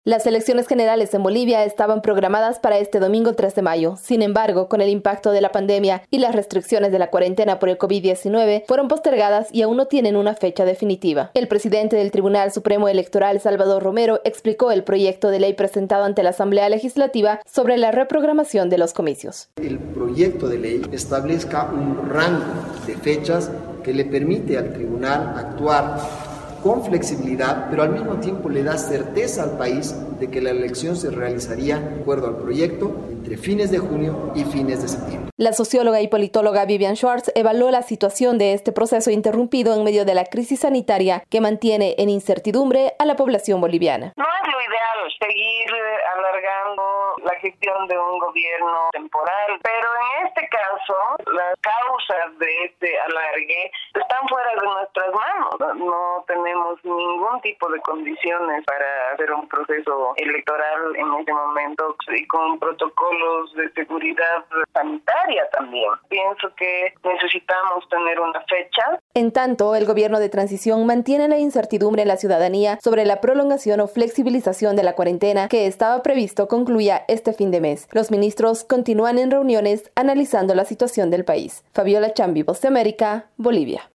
Las elecciones generales en Bolivia estaban programadas para este domingo 3 de mayo. Sin embargo, con el impacto de la pandemia y las restricciones de la cuarentena por el COVID-19, fueron postergadas y aún no tienen una fecha definitiva. El presidente del Tribunal Supremo Electoral, Salvador Romero, explicó el proyecto de ley presentado ante la Asamblea Legislativa sobre la reprogramación de los comicios. El proyecto de ley establezca un rango de fechas que le permite al tribunal actuar con flexibilidad, pero al mismo tiempo le da certeza al país de que la elección se realizaría, de acuerdo al proyecto, entre fines de junio y fines de septiembre. La socióloga y politóloga Vivian Schwartz evaluó la situación de este proceso interrumpido en medio de la crisis sanitaria que mantiene en incertidumbre a la población boliviana. No es lo ideal seguir alargando la gestión de un gobierno temporal, pero en este caso las causas de este alargue están fuera de nuestras manos. No tenemos ningún tipo de condiciones para hacer un proceso electoral en este momento y con protocolos de seguridad sanitaria también. Pienso que necesitamos tener una fecha. En tanto, el gobierno de transición mantiene la incertidumbre en la ciudadanía sobre la prolongación o flexibilización de la cuarentena que estaba previsto concluya este fin de mes. Los ministros continúan en reuniones analizando la situación del país. Fabiola Chambi, Voz de América, Bolivia.